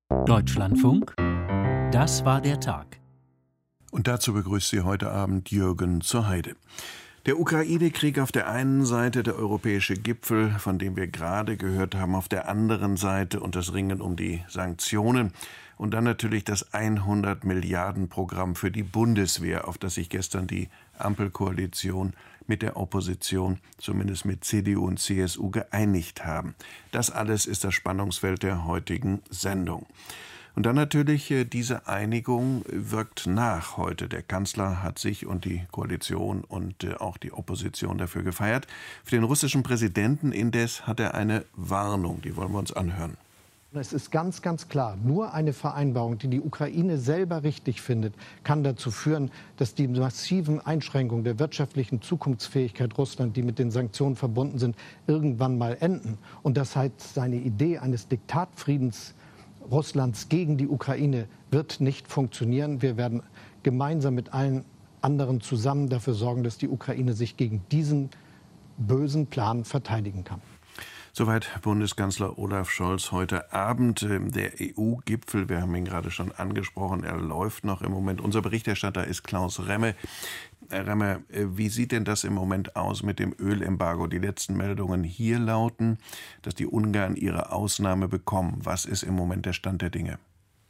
Deutschlandfunk, das war der Tag. Und dazu begrüßt Sie heute Abend Jürgen zur Heide. Der Ukraine-Krieg auf der einen Seite, der europäische Gipfel, von dem wir gerade gehört haben, auf der anderen Seite und das Ringen um die Sanktionen. Und dann natürlich das 100-Milliarden-Programm für die Bundeswehr, auf das sich gestern die Ampelkoalition mit der Opposition, zumindest mit CDU und CSU, geeinigt haben. Das alles ist das Spannungsfeld der heutigen Sendung. Und dann natürlich, diese Einigung wirkt nach heute. Der Kanzler hat sich und die Koalition und auch die Opposition dafür gefeiert. Für den russischen Präsidenten indes hat er eine Warnung, die wollen wir uns anhören. Es ist ganz, ganz klar, nur eine Vereinbarung, die die Ukraine selber richtig findet, kann dazu führen, dass die massiven Einschränkungen der wirtschaftlichen Zukunftsfähigkeit Russlands, die mit den Sanktionen verbunden sind, irgendwann mal enden. Und das heißt, seine Idee eines Diktatfriedens Russlands gegen die Ukraine wird nicht funktionieren. Wir werden gemeinsam mit allen anderen zusammen dafür sorgen, dass die Ukraine sich gegen diesen bösen Plan verteidigen kann. Soweit Bundeskanzler Olaf Scholz heute Abend. Der EU-Gipfel, wir haben ihn gerade schon angesprochen, er läuft noch im Moment. Unser Berichterstatter ist Klaus Remme. Herr Remme, wie sieht denn das im Moment aus mit dem Ölembargo? Die letzten Meldungen hier lauten, dass die Ungarn ihre Ausnahme bekommen. Was ist im Moment der Stand der Dinge?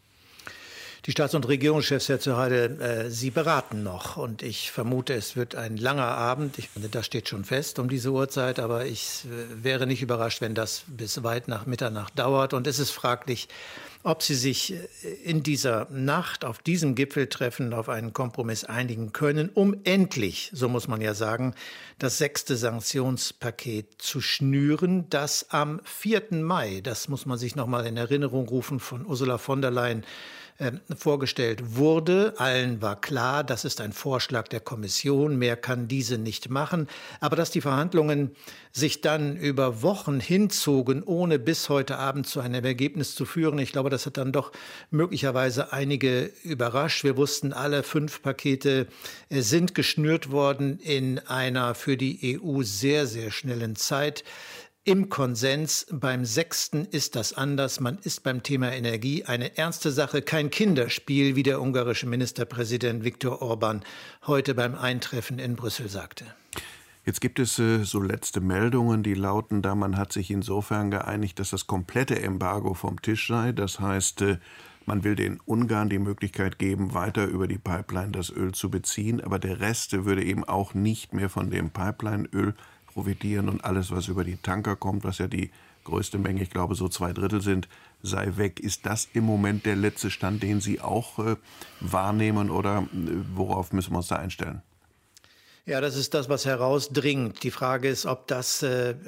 Die Staats- und Regierungschefs, Herr Zuheide, Sie beraten noch. Und ich vermute, es wird ein langer Abend. Ich finde, das steht schon fest um diese Uhrzeit. Aber ich wäre nicht überrascht, wenn das bis weit nach Mitternacht dauert. Und es ist fraglich, ob Sie sich in dieser Nacht auf diesem Gipfeltreffen auf einen Kompromiss einigen können, um endlich, so muss man ja sagen, das 6. Sanktionspaket zu schnüren, das am 4. Mai, das muss man sich noch mal in Erinnerung rufen, von Ursula von der Leyen vorgestellt wurde. Allen war klar, das ist ein Vorschlag der Kommission, mehr kann diese nicht machen. Aber dass die Verhandlungen sich dann über Wochen hinzogen, ohne bis heute Abend zu einem Ergebnis zu führen, ich glaube, das hat dann doch möglicherweise einige überrascht. Wir wussten, alle 5 Pakete sind geschnürt worden in einer für die EU sehr, sehr schnellen Zeit. Im Konsens, beim 6. ist das anders. Man ist beim Thema Energie eine ernste Sache, kein Kinderspiel, wie der ungarische Ministerpräsident Viktor Orbán heute beim Eintreffen in Brüssel sagte. Jetzt gibt es so letzte Meldungen, die lauten da, man hat sich insofern geeinigt, dass das komplette Embargo vom Tisch sei. Das heißt, man will den Ungarn die Möglichkeit geben, weiter über die Pipeline das Öl zu beziehen. Aber der Rest würde eben auch nicht mehr von dem Pipeline-Öl profitieren und alles, was über die Tanker kommt, was ja die größte Menge, ich glaube so 2/3 sind, sei weg. Ist das im Moment der letzte Stand, den Sie auch wahrnehmen oder worauf müssen wir uns da einstellen? Ja, das ist das, was herausdringt. Die Frage ist, ob das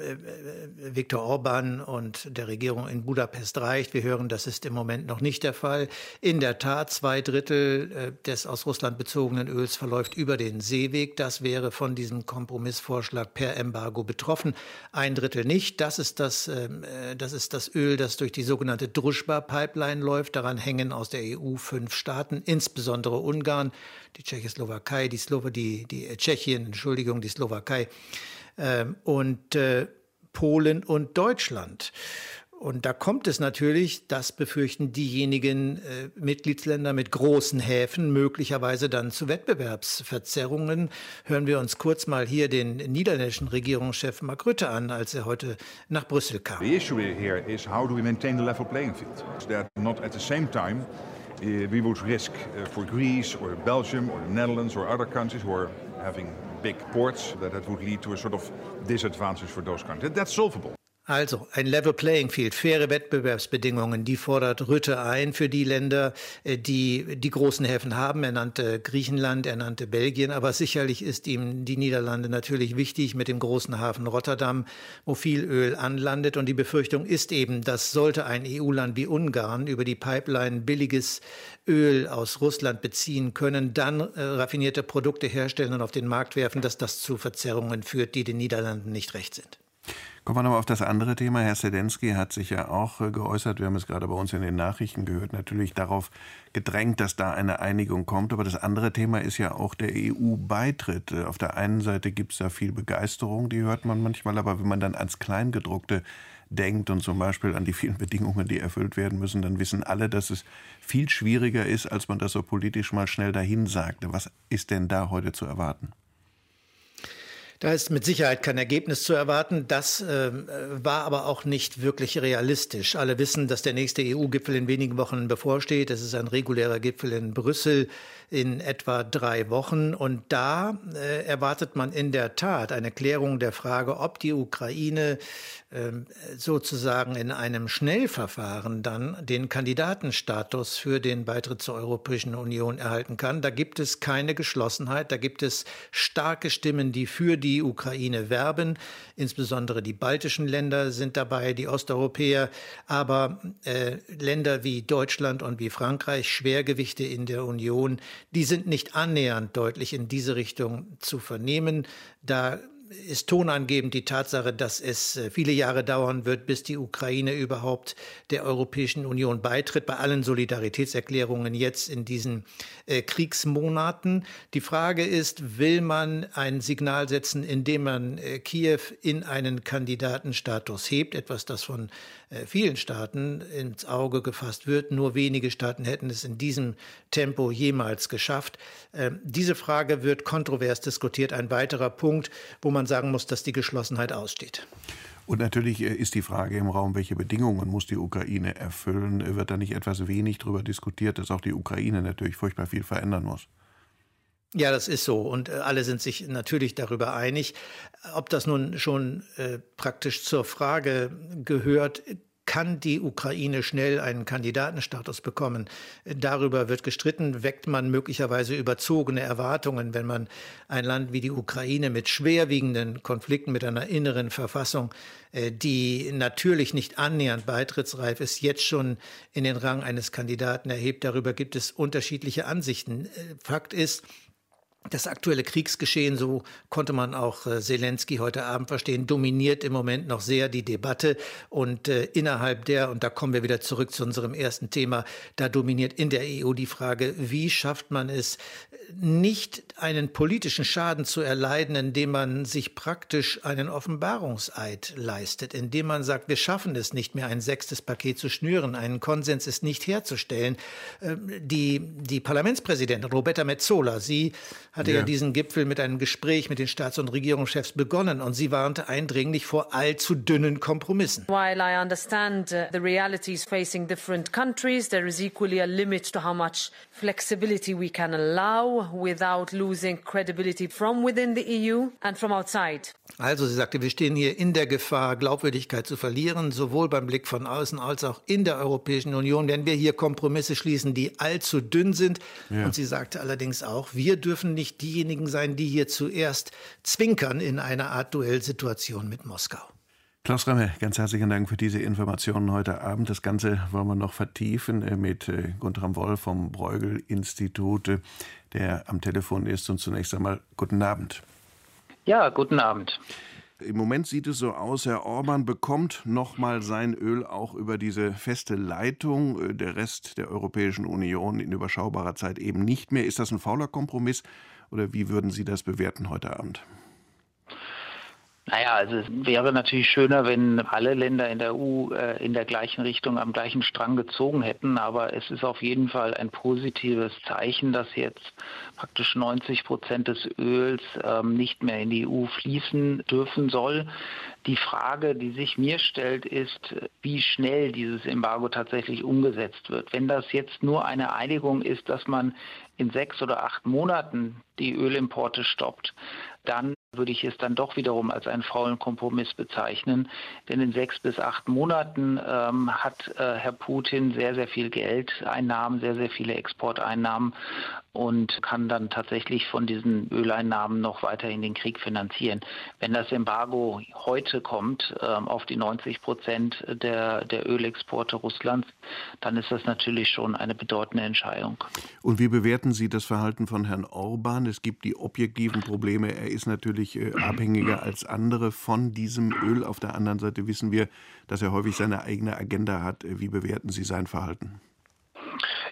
Viktor Orbán und der Regierung in Budapest reicht. Wir hören, das ist im Moment noch nicht der Fall. In der Tat, 2/3 des aus Russland bezogenen Öls verläuft über den Seeweg. Das wäre von diesem Kompromissvorschlag per Embargo betroffen. 1/3 nicht. Das ist das Öl, das durch die sogenannte Družba-Pipeline läuft. Daran hängen aus der EU 5 Staaten, insbesondere Ungarn, die Tschechoslowakei, die Tschechien, die Slowakei und Polen und Deutschland. Und da kommt es natürlich, das befürchten diejenigen Mitgliedsländer mit großen Häfen, möglicherweise dann zu Wettbewerbsverzerrungen. Hören wir uns kurz mal hier den niederländischen Regierungschef Mark Rutte an, als er heute nach Brüssel kam. The issue here is how do we maintain the level playing field? That not at the same time we would risk for Greece or Belgium or the Netherlands or other countries who are having big ports, that would lead to a sort of disadvantage for those countries. That's solvable. Also ein Level Playing Field, faire Wettbewerbsbedingungen, die fordert Rutte ein für die Länder, die die großen Häfen haben. Er nannte Griechenland, er nannte Belgien, aber sicherlich ist ihm die Niederlande natürlich wichtig mit dem großen Hafen Rotterdam, wo viel Öl anlandet. Und die Befürchtung ist eben, dass sollte ein EU-Land wie Ungarn über die Pipeline billiges Öl aus Russland beziehen können, dann raffinierte Produkte herstellen und auf den Markt werfen, dass das zu Verzerrungen führt, die den Niederlanden nicht recht sind. Kommen wir nochmal auf das andere Thema. Herr Zelensky hat sich ja auch geäußert, wir haben es gerade bei uns in den Nachrichten gehört, natürlich darauf gedrängt, dass da eine Einigung kommt. Aber das andere Thema ist ja auch der EU-Beitritt. Auf der einen Seite gibt es da viel Begeisterung, die hört man manchmal, aber wenn man dann ans Kleingedruckte denkt und zum Beispiel an die vielen Bedingungen, die erfüllt werden müssen, dann wissen alle, dass es viel schwieriger ist, als man das so politisch mal schnell dahin sagte. Was ist denn da heute zu erwarten? Da ist mit Sicherheit kein Ergebnis zu erwarten. Das war aber auch nicht wirklich realistisch. Alle wissen, dass der nächste EU-Gipfel in wenigen Wochen bevorsteht. Es ist ein regulärer Gipfel in Brüssel in etwa 3 Wochen. Und da erwartet man in der Tat eine Klärung der Frage, ob die Ukraine sozusagen in einem Schnellverfahren dann den Kandidatenstatus für den Beitritt zur Europäischen Union erhalten kann. Da gibt es keine Geschlossenheit. Da gibt es starke Stimmen, die für die Ukraine werben. Insbesondere die baltischen Länder sind dabei, die Osteuropäer. Aber Länder wie Deutschland und wie Frankreich, Schwergewichte in der Union, die sind nicht annähernd deutlich in diese Richtung zu vernehmen. Da ist tonangebend die Tatsache, dass es viele Jahre dauern wird, bis die Ukraine überhaupt der Europäischen Union beitritt, bei allen Solidaritätserklärungen jetzt in diesen Kriegsmonaten. Die Frage ist, will man ein Signal setzen, indem man Kiew in einen Kandidatenstatus hebt, etwas, das von vielen Staaten ins Auge gefasst wird. Nur wenige Staaten hätten es in diesem Tempo jemals geschafft. Diese Frage wird kontrovers diskutiert. Ein weiterer Punkt, wo man sagen muss, dass die Geschlossenheit aussteht. Und natürlich ist die Frage im Raum, welche Bedingungen muss die Ukraine erfüllen? Wird da nicht etwas wenig darüber diskutiert, dass auch die Ukraine natürlich furchtbar viel verändern muss? Ja, das ist so. Und alle sind sich natürlich darüber einig. Ob das nun schon praktisch zur Frage gehört, kann die Ukraine schnell einen Kandidatenstatus bekommen? Darüber wird gestritten. Weckt man möglicherweise überzogene Erwartungen, wenn man ein Land wie die Ukraine mit schwerwiegenden Konflikten, mit einer inneren Verfassung, die natürlich nicht annähernd beitrittsreif ist, jetzt schon in den Rang eines Kandidaten erhebt? Darüber gibt es unterschiedliche Ansichten. Fakt ist, das aktuelle Kriegsgeschehen, so konnte man auch Zelensky heute Abend verstehen, dominiert im Moment noch sehr die Debatte. Und innerhalb der, und da kommen wir wieder zurück zu unserem ersten Thema, da dominiert in der EU die Frage, wie schafft man es, nicht einen politischen Schaden zu erleiden, indem man sich praktisch einen Offenbarungseid leistet, indem man sagt, wir schaffen es nicht mehr, ein 6. Paket zu schnüren, einen Konsens ist nicht herzustellen. Die Parlamentspräsidentin Roberta Metsola, sie hatte ja diesen Gipfel mit einem Gespräch mit den Staats- und Regierungschefs begonnen und sie warnte eindringlich vor allzu dünnen Kompromissen. While I understand the realities facing different countries, there is equally a limit to how much flexibility we can allow without losing credibility from within the EU and from outside. Also sie sagte, wir stehen hier in der Gefahr, Glaubwürdigkeit zu verlieren, sowohl beim Blick von außen als auch in der Europäischen Union, wenn wir hier Kompromisse schließen, die allzu dünn sind. Ja. Und sie sagte allerdings auch, wir dürfen nicht diejenigen sein, die hier zuerst zwinkern in einer Art Duellsituation mit Moskau. Klaus Ramme, ganz herzlichen Dank für diese Informationen heute Abend. Das Ganze wollen wir noch vertiefen mit Guntram Wolf vom Bruegel-Institut, der am Telefon ist. Und zunächst einmal guten Abend. Ja, guten Abend. Im Moment sieht es so aus, Herr Orban bekommt noch mal sein Öl auch über diese feste Leitung. Der Rest der Europäischen Union in überschaubarer Zeit eben nicht mehr. Ist das ein fauler Kompromiss oder wie würden Sie das bewerten heute Abend? Naja, also es wäre natürlich schöner, wenn alle Länder in der EU in der gleichen Richtung am gleichen Strang gezogen hätten. Aber es ist auf jeden Fall ein positives Zeichen, dass jetzt praktisch 90% des Öls nicht mehr in die EU fließen dürfen soll. Die Frage, die sich mir stellt, ist, wie schnell dieses Embargo tatsächlich umgesetzt wird. Wenn das jetzt nur eine Einigung ist, dass man in 6 oder 8 Monaten die Ölimporte stoppt, dann würde ich es dann doch wiederum als einen faulen Kompromiss bezeichnen. Denn in 6 bis 8 Monaten hat Herr Putin sehr, sehr viel Geldeinnahmen, sehr, sehr viele Exporteinnahmen und kann dann tatsächlich von diesen Öleinnahmen noch weiterhin den Krieg finanzieren. Wenn das Embargo heute kommt auf die 90% der Ölexporte Russlands, dann ist das natürlich schon eine bedeutende Entscheidung. Und wie bewerten Sie das Verhalten von Herrn Orban? Es gibt die objektiven Probleme. Er ist natürlich abhängiger als andere von diesem Öl. Auf der anderen Seite wissen wir, dass er häufig seine eigene Agenda hat. Wie bewerten Sie sein Verhalten?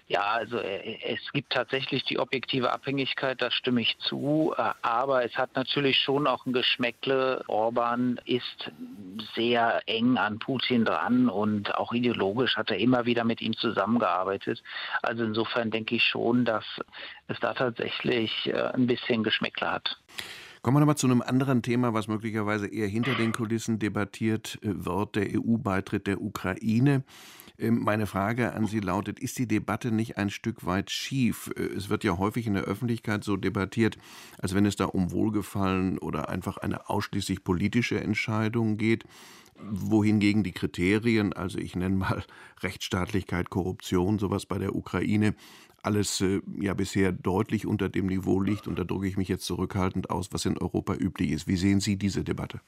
Ja, also es gibt tatsächlich die objektive Abhängigkeit, da stimme ich zu, aber es hat natürlich schon auch ein Geschmäckle. Orban ist sehr eng an Putin dran und auch ideologisch hat er immer wieder mit ihm zusammengearbeitet. Also insofern denke ich schon, dass es da tatsächlich ein bisschen Geschmäckle hat. Kommen wir nochmal zu einem anderen Thema, was möglicherweise eher hinter den Kulissen debattiert wird, der EU-Beitritt der Ukraine. Meine Frage an Sie lautet, ist die Debatte nicht ein Stück weit schief? Es wird ja häufig in der Öffentlichkeit so debattiert, als wenn es da um Wohlgefallen oder einfach eine ausschließlich politische Entscheidung geht, wohingegen die Kriterien, also ich nenne mal Rechtsstaatlichkeit, Korruption, sowas bei der Ukraine, alles ja bisher deutlich unter dem Niveau liegt, und da drücke ich mich jetzt zurückhaltend aus, was in Europa üblich ist. Wie sehen Sie diese Debatte?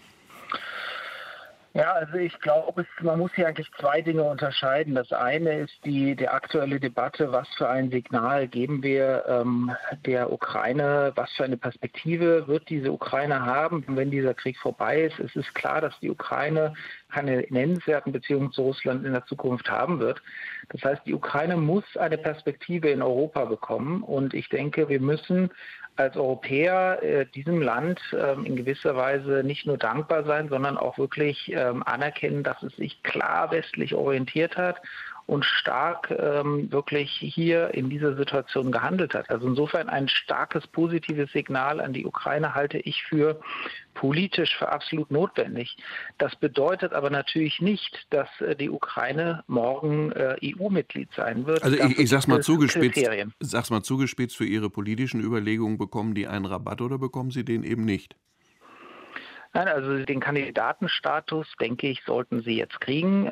Ja, also ich glaube, man muss hier eigentlich zwei Dinge unterscheiden. Das eine ist die aktuelle Debatte, was für ein Signal geben wir der Ukraine, was für eine Perspektive wird diese Ukraine haben, wenn dieser Krieg vorbei ist. Es ist klar, dass die Ukraine keine nennenswerten Beziehungen zu Russland in der Zukunft haben wird. Das heißt, die Ukraine muss eine Perspektive in Europa bekommen, und ich denke, wir müssen als Europäer diesem Land in gewisser Weise nicht nur dankbar sein, sondern auch wirklich anerkennen, dass es sich klar westlich orientiert hat und stark wirklich hier in dieser Situation gehandelt hat. Also insofern ein starkes positives Signal an die Ukraine halte ich politisch für absolut notwendig. Das bedeutet aber natürlich nicht, dass die Ukraine morgen EU-Mitglied sein wird. Also ich sag's mal zugespitzt, für Ihre politischen Überlegungen, bekommen die einen Rabatt oder bekommen sie den eben nicht? Nein, also den Kandidatenstatus, denke ich, sollten sie jetzt kriegen.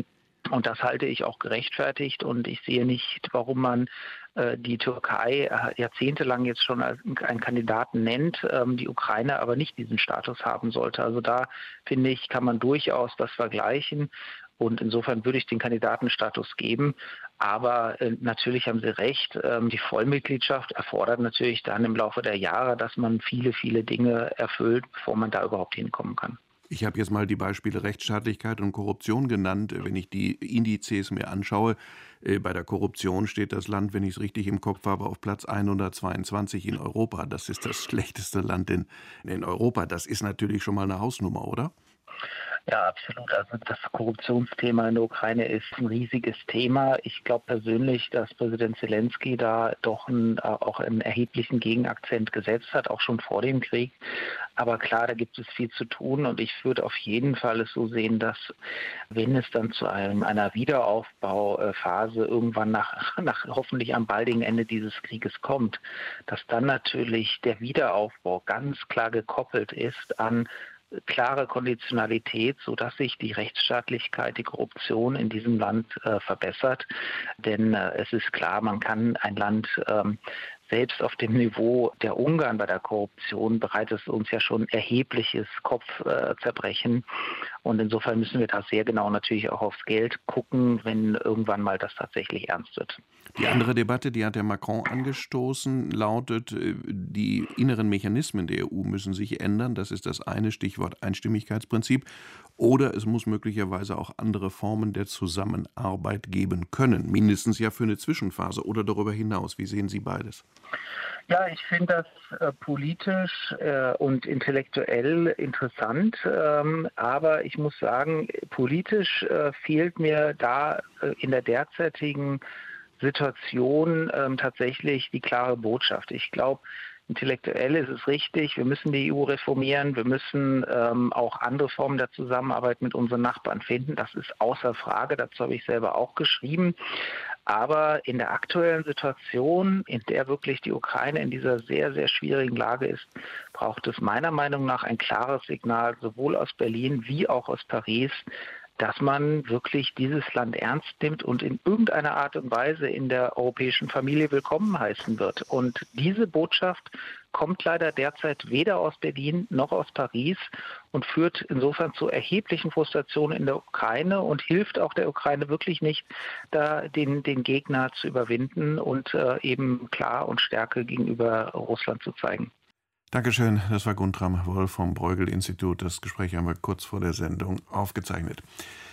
Und das halte ich auch gerechtfertigt, und ich sehe nicht, warum man die Türkei jahrzehntelang jetzt schon als einen Kandidaten nennt, die Ukraine aber nicht diesen Status haben sollte. Also da, finde ich, kann man durchaus das vergleichen, und insofern würde ich den Kandidatenstatus geben. Aber natürlich haben Sie recht, die Vollmitgliedschaft erfordert natürlich dann im Laufe der Jahre, dass man viele, viele Dinge erfüllt, bevor man da überhaupt hinkommen kann. Ich habe jetzt mal die Beispiele Rechtsstaatlichkeit und Korruption genannt. Wenn ich die Indizes mir anschaue, bei der Korruption steht das Land, wenn ich es richtig im Kopf habe, auf Platz 122 in Europa. Das ist das schlechteste Land in Europa. Das ist natürlich schon mal eine Hausnummer, oder? Ja, absolut. Also das Korruptionsthema in der Ukraine ist ein riesiges Thema. Ich glaube persönlich, dass Präsident Zelensky da doch auch einen erheblichen Gegenakzent gesetzt hat, auch schon vor dem Krieg. Aber klar, da gibt es viel zu tun, und ich würde auf jeden Fall es so sehen, dass wenn es dann zu einer Wiederaufbauphase irgendwann nach hoffentlich am baldigen Ende dieses Krieges kommt, dass dann natürlich der Wiederaufbau ganz klar gekoppelt ist an klare Konditionalität, sodass sich die Rechtsstaatlichkeit, die Korruption in diesem Land verbessert. Denn es ist klar, man kann ein Land selbst auf dem Niveau der Ungarn bei der Korruption bereitet es uns ja schon erhebliches Kopfzerbrechen. Und insofern müssen wir da sehr genau natürlich auch aufs Geld gucken, wenn irgendwann mal das tatsächlich ernst wird. Die andere Debatte, die hat der Macron angestoßen, lautet, die inneren Mechanismen der EU müssen sich ändern. Das ist das eine, Stichwort Einstimmigkeitsprinzip. Oder es muss möglicherweise auch andere Formen der Zusammenarbeit geben können. Mindestens ja für eine Zwischenphase oder darüber hinaus. Wie sehen Sie beides? Ja, ich finde das politisch und intellektuell interessant, aber ich muss sagen, politisch fehlt mir da in der derzeitigen Situation tatsächlich die klare Botschaft. Ich glaube, intellektuell ist es richtig, wir müssen die EU reformieren, wir müssen auch andere Formen der Zusammenarbeit mit unseren Nachbarn finden. Das ist außer Frage, dazu habe ich selber auch geschrieben. Aber in der aktuellen Situation, in der wirklich die Ukraine in dieser sehr, sehr schwierigen Lage ist, braucht es meiner Meinung nach ein klares Signal, sowohl aus Berlin wie auch aus Paris, dass man wirklich dieses Land ernst nimmt und in irgendeiner Art und Weise in der europäischen Familie willkommen heißen wird. Und diese Botschaft kommt leider derzeit weder aus Berlin noch aus Paris und führt insofern zu erheblichen Frustrationen in der Ukraine und hilft auch der Ukraine wirklich nicht, da den Gegner zu überwinden und eben klar und Stärke gegenüber Russland zu zeigen. Dankeschön, das war Guntram Wolf vom Bruegel-Institut. Das Gespräch haben wir kurz vor der Sendung aufgezeichnet.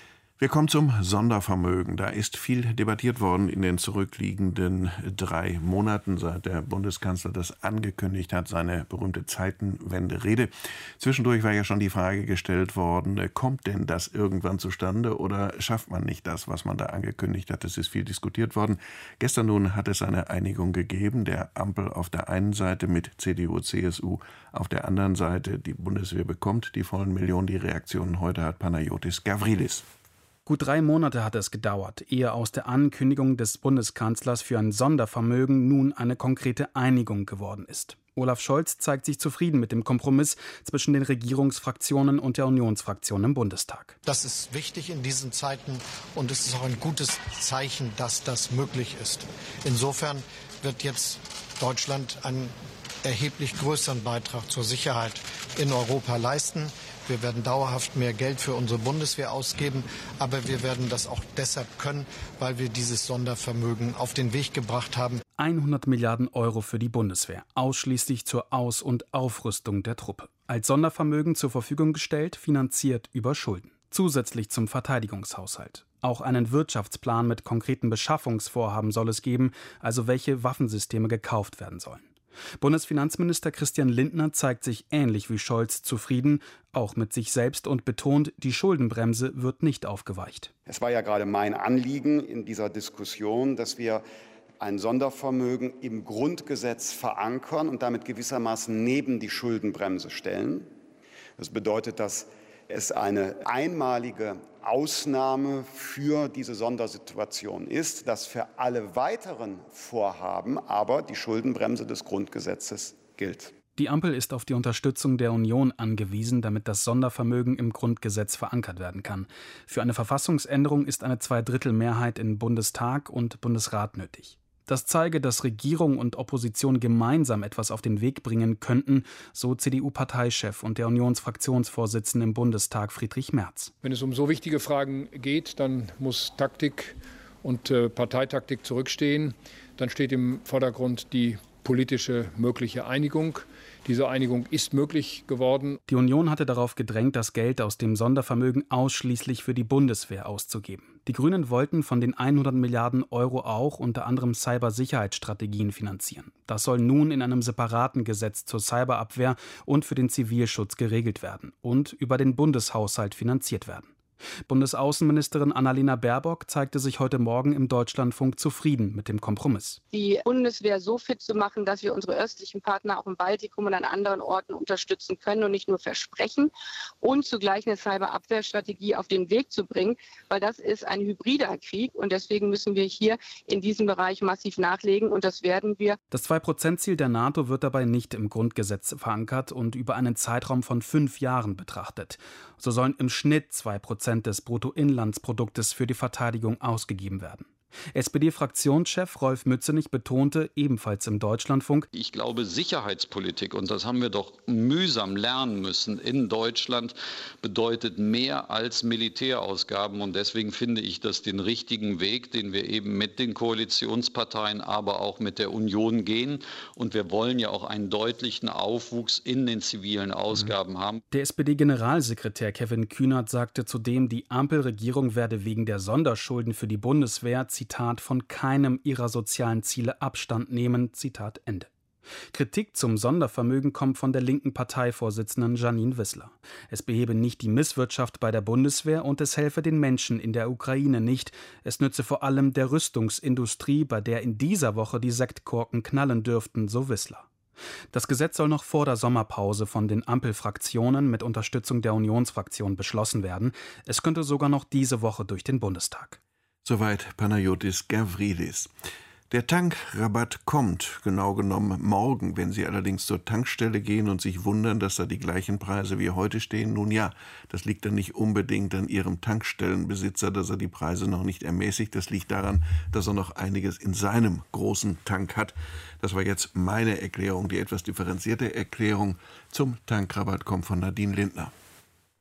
Wir kommen zum Sondervermögen. Da ist viel debattiert worden in den zurückliegenden 3 Monaten, seit der Bundeskanzler das angekündigt hat, seine berühmte Zeitenwende-Rede. Zwischendurch war ja schon die Frage gestellt worden, kommt denn das irgendwann zustande oder schafft man nicht das, was man da angekündigt hat? Es ist viel diskutiert worden. Gestern nun hat es eine Einigung gegeben, der Ampel auf der einen Seite mit CDU, CSU, auf der anderen Seite die Bundeswehr bekommt die vollen Millionen. Die Reaktionen heute hat Panayotis Gavrilis. Gut 3 Monate hat es gedauert, ehe aus der Ankündigung des Bundeskanzlers für ein Sondervermögen nun eine konkrete Einigung geworden ist. Olaf Scholz zeigt sich zufrieden mit dem Kompromiss zwischen den Regierungsfraktionen und der Unionsfraktion im Bundestag. Das ist wichtig in diesen Zeiten und es ist auch ein gutes Zeichen, dass das möglich ist. Insofern wird jetzt Deutschland einen erheblich größeren Beitrag zur Sicherheit in Europa leisten. Wir werden dauerhaft mehr Geld für unsere Bundeswehr ausgeben, aber wir werden das auch deshalb können, weil wir dieses Sondervermögen auf den Weg gebracht haben. 100 Milliarden Euro für die Bundeswehr, ausschließlich zur Aus- und Aufrüstung der Truppe. Als Sondervermögen zur Verfügung gestellt, finanziert über Schulden. Zusätzlich zum Verteidigungshaushalt. Auch einen Wirtschaftsplan mit konkreten Beschaffungsvorhaben soll es geben, also welche Waffensysteme gekauft werden sollen. Bundesfinanzminister Christian Lindner zeigt sich ähnlich wie Scholz zufrieden, auch mit sich selbst und betont, die Schuldenbremse wird nicht aufgeweicht. Es war ja gerade mein Anliegen in dieser Diskussion, dass wir ein Sondervermögen im Grundgesetz verankern und damit gewissermaßen neben die Schuldenbremse stellen. Das bedeutet, dass es eine einmalige Ausnahme für diese Sondersituation ist, dass für alle weiteren Vorhaben aber die Schuldenbremse des Grundgesetzes gilt. Die Ampel ist auf die Unterstützung der Union angewiesen, damit das Sondervermögen im Grundgesetz verankert werden kann. Für eine Verfassungsänderung ist eine 2/3-Mehrheit in Bundestag und Bundesrat nötig. Das zeige, dass Regierung und Opposition gemeinsam etwas auf den Weg bringen könnten, so CDU-Parteichef und der Unionsfraktionsvorsitzende im Bundestag Friedrich Merz. Wenn es um so wichtige Fragen geht, dann muss Taktik und Parteitaktik zurückstehen. Dann steht im Vordergrund die politische mögliche Einigung. Diese Einigung ist möglich geworden. Die Union hatte darauf gedrängt, das Geld aus dem Sondervermögen ausschließlich für die Bundeswehr auszugeben. Die Grünen wollten von den 100 Milliarden Euro auch unter anderem Cybersicherheitsstrategien finanzieren. Das soll nun in einem separaten Gesetz zur Cyberabwehr und für den Zivilschutz geregelt werden und über den Bundeshaushalt finanziert werden. Bundesaußenministerin Annalena Baerbock zeigte sich heute Morgen im Deutschlandfunk zufrieden mit dem Kompromiss. Die Bundeswehr so fit zu machen, dass wir unsere östlichen Partner auch im Baltikum und an anderen Orten unterstützen können und nicht nur versprechen und zugleich eine Cyberabwehrstrategie auf den Weg zu bringen, weil das ist ein hybrider Krieg und deswegen müssen wir hier in diesem Bereich massiv nachlegen und das werden wir. Das 2%-Ziel der NATO wird dabei nicht im Grundgesetz verankert und über einen Zeitraum von 5 Jahren betrachtet. So sollen im Schnitt 2% des Bruttoinlandsproduktes für die Verteidigung ausgegeben werden. SPD-Fraktionschef Rolf Mützenich betonte, ebenfalls im Deutschlandfunk: Ich glaube, Sicherheitspolitik, und das haben wir doch mühsam lernen müssen in Deutschland, bedeutet mehr als Militärausgaben. Und deswegen finde ich das den richtigen Weg, den wir eben mit den Koalitionsparteien, aber auch mit der Union gehen. Und wir wollen ja auch einen deutlichen Aufwuchs in den zivilen Ausgaben haben. Der SPD-Generalsekretär Kevin Kühnert sagte zudem, die Ampelregierung werde wegen der Sonderschulden für die Bundeswehr, Zitat, von keinem ihrer sozialen Ziele Abstand nehmen, Zitat Ende. Kritik zum Sondervermögen kommt von der linken Parteivorsitzenden Janine Wissler. Es behebe nicht die Misswirtschaft bei der Bundeswehr und es helfe den Menschen in der Ukraine nicht. Es nütze vor allem der Rüstungsindustrie, bei der in dieser Woche die Sektkorken knallen dürften, so Wissler. Das Gesetz soll noch vor der Sommerpause von den Ampelfraktionen mit Unterstützung der Unionsfraktion beschlossen werden. Es könnte sogar noch diese Woche durch den Bundestag. Soweit Panayotis Gavrilis. Der Tankrabatt kommt, genau genommen morgen. Wenn Sie allerdings zur Tankstelle gehen und sich wundern, dass da die gleichen Preise wie heute stehen, nun ja, das liegt dann nicht unbedingt an Ihrem Tankstellenbesitzer, dass er die Preise noch nicht ermäßigt. Das liegt daran, dass er noch einiges in seinem großen Tank hat. Das war jetzt meine Erklärung. Die etwas differenzierte Erklärung zum Tankrabatt kommt von Nadine Lindner.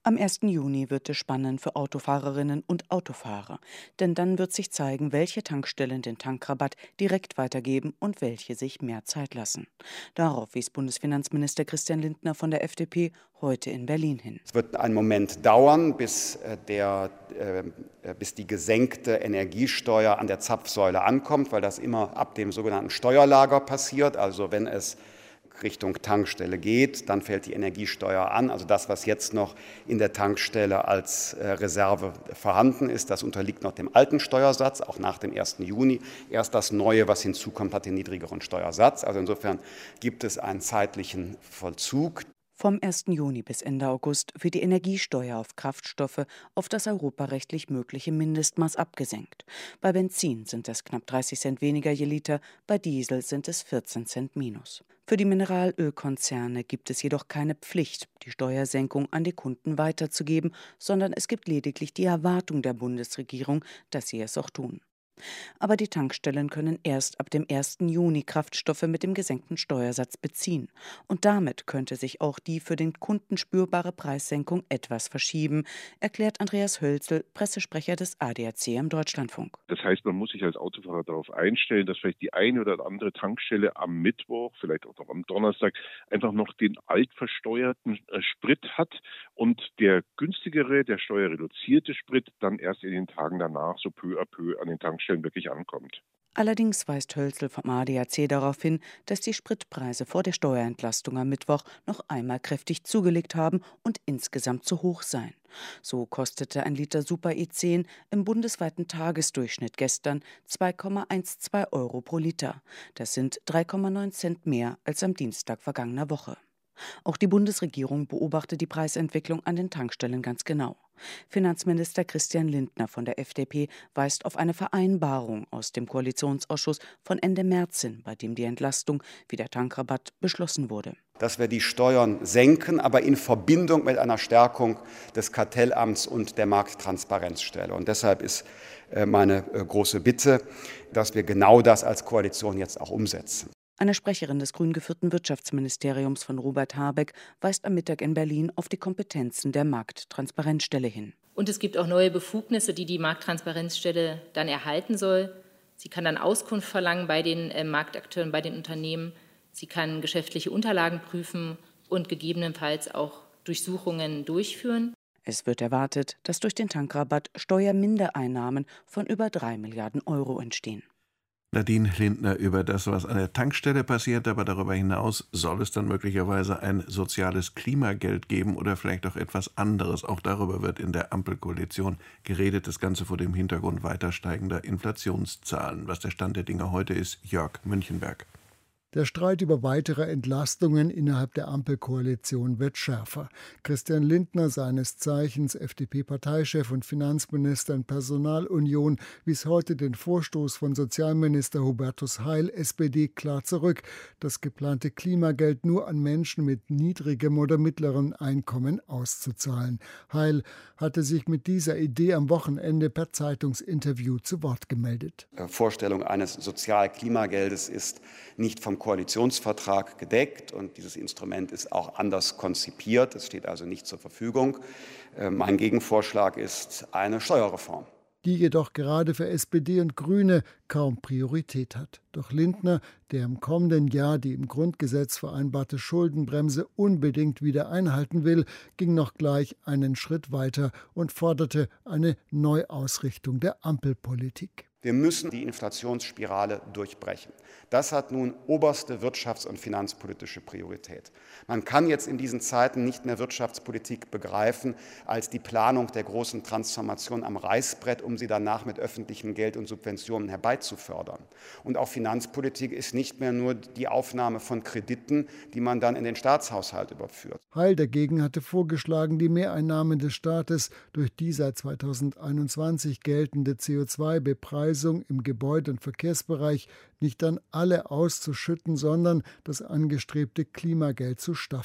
Am 1. Juni wird es spannend für Autofahrerinnen und Autofahrer, denn dann wird sich zeigen, welche Tankstellen den Tankrabatt direkt weitergeben und welche sich mehr Zeit lassen. Darauf wies Bundesfinanzminister Christian Lindner von der FDP heute in Berlin hin. Es wird einen Moment dauern, bis die gesenkte Energiesteuer an der Zapfsäule ankommt, weil das immer ab dem sogenannten Steuerlager passiert. Also wenn es Richtung Tankstelle geht, dann fällt die Energiesteuer an. Also das, was jetzt noch in der Tankstelle als Reserve vorhanden ist, das unterliegt noch dem alten Steuersatz, auch nach dem 1. Juni. Erst das Neue, was hinzukommt, hat den niedrigeren Steuersatz. Also insofern gibt es einen zeitlichen Vollzug. Vom 1. Juni bis Ende August wird die Energiesteuer auf Kraftstoffe auf das europarechtlich mögliche Mindestmaß abgesenkt. Bei Benzin sind es knapp 30 Cent weniger je Liter, bei Diesel sind es 14 Cent minus. Für die Mineralölkonzerne gibt es jedoch keine Pflicht, die Steuersenkung an die Kunden weiterzugeben, sondern es gibt lediglich die Erwartung der Bundesregierung, dass sie es auch tun. Aber die Tankstellen können erst ab dem 1. Juni Kraftstoffe mit dem gesenkten Steuersatz beziehen. Und damit könnte sich auch die für den Kunden spürbare Preissenkung etwas verschieben, erklärt Andreas Hölzel, Pressesprecher des ADAC im Deutschlandfunk. Das heißt, man muss sich als Autofahrer darauf einstellen, dass vielleicht die eine oder andere Tankstelle am Mittwoch, vielleicht auch noch am Donnerstag, einfach noch den altversteuerten Sprit hat und der günstigere, der steuerreduzierte Sprit dann erst in den Tagen danach so peu à peu an den Tankstellen wirklich ankommt. Allerdings weist Hölzel vom ADAC darauf hin, dass die Spritpreise vor der Steuerentlastung am Mittwoch noch einmal kräftig zugelegt haben und insgesamt zu hoch seien. So kostete ein Liter Super E10 im bundesweiten Tagesdurchschnitt gestern 2,12 Euro pro Liter. Das sind 3,9 Cent mehr als am Dienstag vergangener Woche. Auch die Bundesregierung beobachtet die Preisentwicklung an den Tankstellen ganz genau. Finanzminister Christian Lindner von der FDP weist auf eine Vereinbarung aus dem Koalitionsausschuss von Ende März hin, bei dem die Entlastung wie der Tankrabatt beschlossen wurde. Dass wir die Steuern senken, aber in Verbindung mit einer Stärkung des Kartellamts und der Markttransparenzstelle. Und deshalb ist meine große Bitte, dass wir genau das als Koalition jetzt auch umsetzen. Eine Sprecherin des grün geführten Wirtschaftsministeriums von Robert Habeck weist am Mittag in Berlin auf die Kompetenzen der Markttransparenzstelle hin. Und es gibt auch neue Befugnisse, die die Markttransparenzstelle dann erhalten soll. Sie kann dann Auskunft verlangen bei den Marktakteuren, bei den Unternehmen. Sie kann geschäftliche Unterlagen prüfen und gegebenenfalls auch Durchsuchungen durchführen. Es wird erwartet, dass durch den Tankrabatt Steuermindereinnahmen von über 3 Milliarden Euro entstehen. Nadine Lindner über das, was an der Tankstelle passiert, aber darüber hinaus soll es dann möglicherweise ein soziales Klimageld geben oder vielleicht auch etwas anderes. Auch darüber wird in der Ampelkoalition geredet, das Ganze vor dem Hintergrund weiter steigender Inflationszahlen. Was der Stand der Dinge heute ist, Jörg Münchenberg. Der Streit über weitere Entlastungen innerhalb der Ampelkoalition wird schärfer. Christian Lindner, seines Zeichens FDP-Parteichef und Finanzminister in Personalunion, wies heute den Vorstoß von Sozialminister Hubertus Heil, SPD, klar zurück, das geplante Klimageld nur an Menschen mit niedrigem oder mittlerem Einkommen auszuzahlen. Heil hatte sich mit dieser Idee am Wochenende per Zeitungsinterview zu Wort gemeldet. Vorstellung eines Sozialklimageldes ist nicht vom Koalitionsvertrag gedeckt und dieses Instrument ist auch anders konzipiert. Es steht also nicht zur Verfügung. Mein Gegenvorschlag ist eine Steuerreform, die jedoch gerade für SPD und Grüne kaum Priorität hat. Doch Lindner, der im kommenden Jahr die im Grundgesetz vereinbarte Schuldenbremse unbedingt wieder einhalten will, ging noch gleich einen Schritt weiter und forderte eine Neuausrichtung der Ampelpolitik. Wir müssen die Inflationsspirale durchbrechen. Das hat nun oberste wirtschafts- und finanzpolitische Priorität. Man kann jetzt in diesen Zeiten nicht mehr Wirtschaftspolitik begreifen als die Planung der großen Transformation am Reißbrett, um sie danach mit öffentlichem Geld und Subventionen herbeizufördern. Und auch Finanzpolitik ist nicht mehr nur die Aufnahme von Krediten, die man dann in den Staatshaushalt überführt. Heil dagegen hatte vorgeschlagen, die Mehreinnahmen des Staates durch die seit 2021 geltende CO2-Bepreisung im Gebäude- und Verkehrsbereich nicht an alle auszuschütten, sondern das angestrebte Klimageld zu staffeln.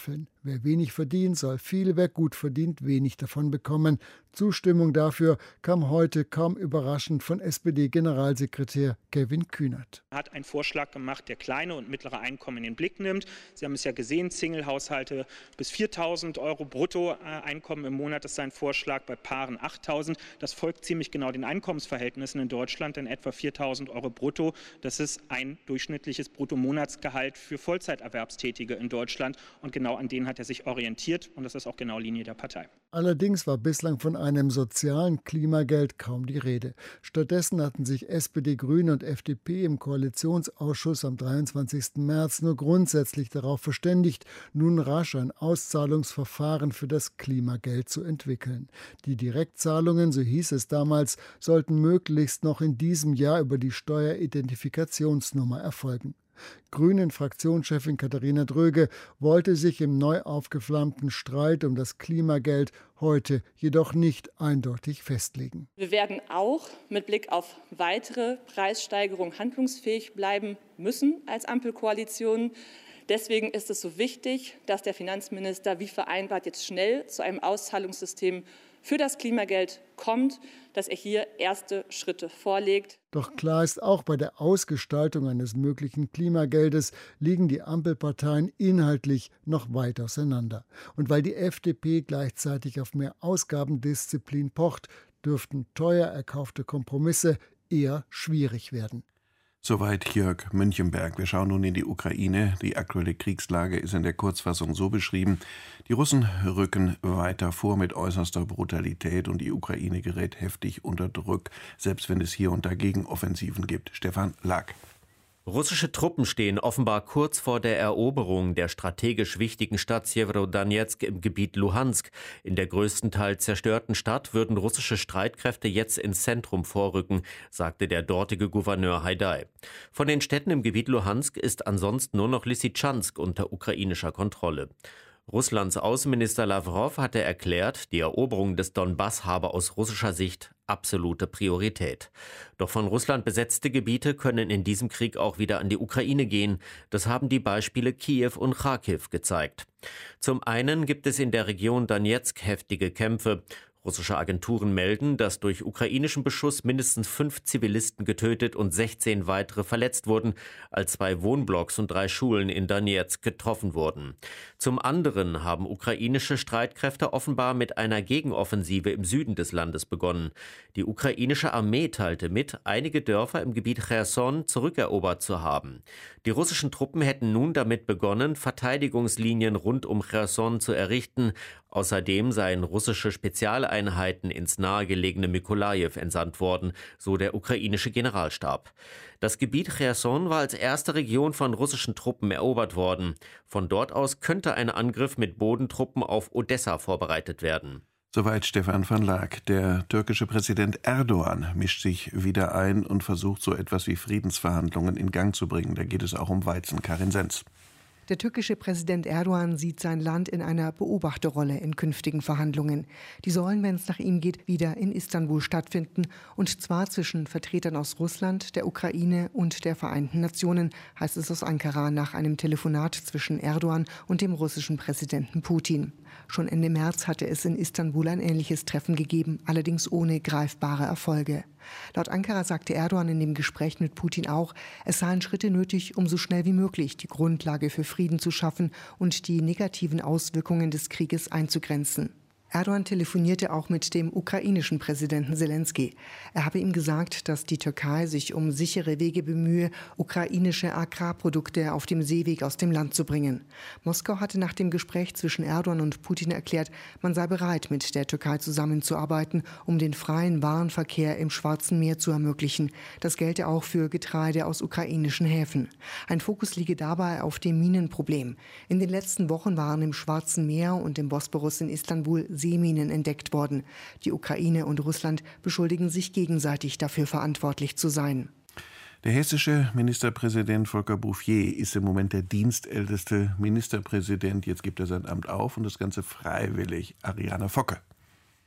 Wer wenig verdient, soll viel, wer gut verdient, wenig davon bekommen. Zustimmung dafür kam heute kaum überraschend von SPD-Generalsekretär Kevin Kühnert. Er hat einen Vorschlag gemacht, der kleine und mittlere Einkommen in den Blick nimmt. Sie haben es ja gesehen, Single-Haushalte bis 4.000 € Bruttoeinkommen im Monat ist sein Vorschlag, bei Paaren 8.000. Das folgt ziemlich genau den Einkommensverhältnissen in Deutschland, denn etwa 4.000 € brutto, das ist ein durchschnittliches Bruttomonatsgehalt für Vollzeiterwerbstätige in Deutschland. Und genau an denen hat er sich orientiert und das ist auch genau Linie der Partei. Allerdings war bislang von einem sozialen Klimageld kaum die Rede. Stattdessen hatten sich SPD, Grüne und FDP im Koalitionsausschuss am 23. März nur grundsätzlich darauf verständigt, nun rasch ein Auszahlungsverfahren für das Klimageld zu entwickeln. Die Direktzahlungen, so hieß es damals, sollten möglichst noch in diesem Jahr über die Steueridentifikationsnummer erfolgen. Grünen-Fraktionschefin Katharina Dröge wollte sich im neu aufgeflammten Streit um das Klimageld heute jedoch nicht eindeutig festlegen. Wir werden auch mit Blick auf weitere Preissteigerungen handlungsfähig bleiben müssen als Ampelkoalition. Deswegen ist es so wichtig, dass der Finanzminister wie vereinbart jetzt schnell zu einem Auszahlungssystem für das Klimageld kommt, dass er hier erste Schritte vorlegt. Doch klar ist, auch bei der Ausgestaltung eines möglichen Klimageldes liegen die Ampelparteien inhaltlich noch weit auseinander. Und weil die FDP gleichzeitig auf mehr Ausgabendisziplin pocht, dürften teuer erkaufte Kompromisse eher schwierig werden. Soweit Jörg Münchenberg. Wir schauen nun in die Ukraine. Die aktuelle Kriegslage ist in der Kurzfassung so beschrieben: Die Russen rücken weiter vor mit äußerster Brutalität und die Ukraine gerät heftig unter Druck, selbst wenn es hier und da Gegenoffensiven gibt. Stefan Lag. Russische Truppen stehen offenbar kurz vor der Eroberung der strategisch wichtigen Stadt Sjewerodonezk im Gebiet Luhansk. In der größtenteils zerstörten Stadt würden russische Streitkräfte jetzt ins Zentrum vorrücken, sagte der dortige Gouverneur Haidai. Von den Städten im Gebiet Luhansk ist ansonsten nur noch Lysychansk unter ukrainischer Kontrolle. Russlands Außenminister Lawrow hatte erklärt, die Eroberung des Donbass habe aus russischer Sicht absolute Priorität. Doch von Russland besetzte Gebiete können in diesem Krieg auch wieder an die Ukraine gehen. Das haben die Beispiele Kiew und Charkiw gezeigt. Zum einen gibt es in der Region Donezk heftige Kämpfe. Russische Agenturen melden, dass durch ukrainischen Beschuss mindestens 5 Zivilisten getötet und 16 weitere verletzt wurden, als 2 Wohnblocks und 3 Schulen in Donezk getroffen wurden. Zum anderen haben ukrainische Streitkräfte offenbar mit einer Gegenoffensive im Süden des Landes begonnen. Die ukrainische Armee teilte mit, einige Dörfer im Gebiet Cherson zurückerobert zu haben. Die russischen Truppen hätten nun damit begonnen, Verteidigungslinien rund um Cherson zu errichten. Außerdem seien russische Spezialeinheiten ins nahegelegene Mykolajiw entsandt worden, so der ukrainische Generalstab. Das Gebiet Cherson war als erste Region von russischen Truppen erobert worden. Von dort aus könnte ein Angriff mit Bodentruppen auf Odessa vorbereitet werden. Soweit Stefan van Laak. Der türkische Präsident Erdogan mischt sich wieder ein und versucht, so etwas wie Friedensverhandlungen in Gang zu bringen. Da geht es auch um Weizen. Karin Sens. Der türkische Präsident Erdogan sieht sein Land in einer Beobachterrolle in künftigen Verhandlungen. Die sollen, wenn es nach ihm geht, wieder in Istanbul stattfinden, und zwar zwischen Vertretern aus Russland, der Ukraine und der Vereinten Nationen, heißt es aus Ankara nach einem Telefonat zwischen Erdogan und dem russischen Präsidenten Putin. Schon Ende März hatte es in Istanbul ein ähnliches Treffen gegeben, allerdings ohne greifbare Erfolge. Laut Ankara sagte Erdogan in dem Gespräch mit Putin auch, es seien Schritte nötig, um so schnell wie möglich die Grundlage für Frieden zu schaffen und die negativen Auswirkungen des Krieges einzugrenzen. Erdogan telefonierte auch mit dem ukrainischen Präsidenten Selenskyj. Er habe ihm gesagt, dass die Türkei sich um sichere Wege bemühe, ukrainische Agrarprodukte auf dem Seeweg aus dem Land zu bringen. Moskau hatte nach dem Gespräch zwischen Erdogan und Putin erklärt, man sei bereit, mit der Türkei zusammenzuarbeiten, um den freien Warenverkehr im Schwarzen Meer zu ermöglichen. Das gelte auch für Getreide aus ukrainischen Häfen. Ein Fokus liege dabei auf dem Minenproblem. In den letzten Wochen waren im Schwarzen Meer und im Bosporus in Istanbul Seeminen entdeckt worden. Die Ukraine und Russland beschuldigen sich gegenseitig, dafür verantwortlich zu sein. Der hessische Ministerpräsident Volker Bouffier ist im Moment der dienstälteste Ministerpräsident. Jetzt gibt er sein Amt auf und das Ganze freiwillig. Ariane Focke.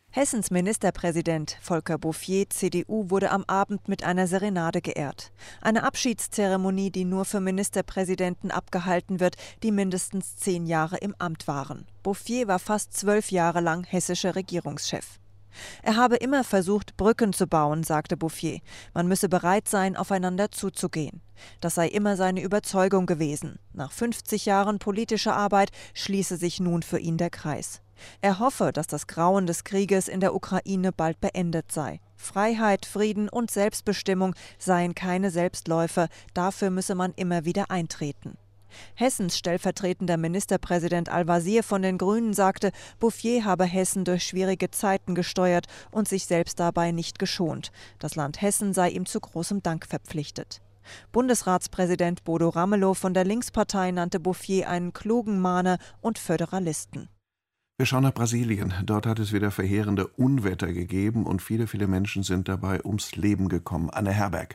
Hessens Ministerpräsident Volker Bouffier, CDU, wurde am Abend mit einer Serenade geehrt. Eine Abschiedszeremonie, die nur für Ministerpräsidenten abgehalten wird, die mindestens 10 Jahre im Amt waren. Bouffier war fast 12 Jahre lang hessischer Regierungschef. Er habe immer versucht, Brücken zu bauen, sagte Bouffier. Man müsse bereit sein, aufeinander zuzugehen. Das sei immer seine Überzeugung gewesen. Nach 50 Jahren politischer Arbeit schließe sich nun für ihn der Kreis. Er hoffe, dass das Grauen des Krieges in der Ukraine bald beendet sei. Freiheit, Frieden und Selbstbestimmung seien keine Selbstläufer, dafür müsse man immer wieder eintreten. Hessens stellvertretender Ministerpräsident Al-Wazir von den Grünen sagte, Bouffier habe Hessen durch schwierige Zeiten gesteuert und sich selbst dabei nicht geschont. Das Land Hessen sei ihm zu großem Dank verpflichtet. Bundesratspräsident Bodo Ramelow von der Linkspartei nannte Bouffier einen klugen Mahner und Föderalisten. Wir schauen nach Brasilien. Dort hat es wieder verheerende Unwetter gegeben und viele Menschen sind dabei ums Leben gekommen. Anne Herberg.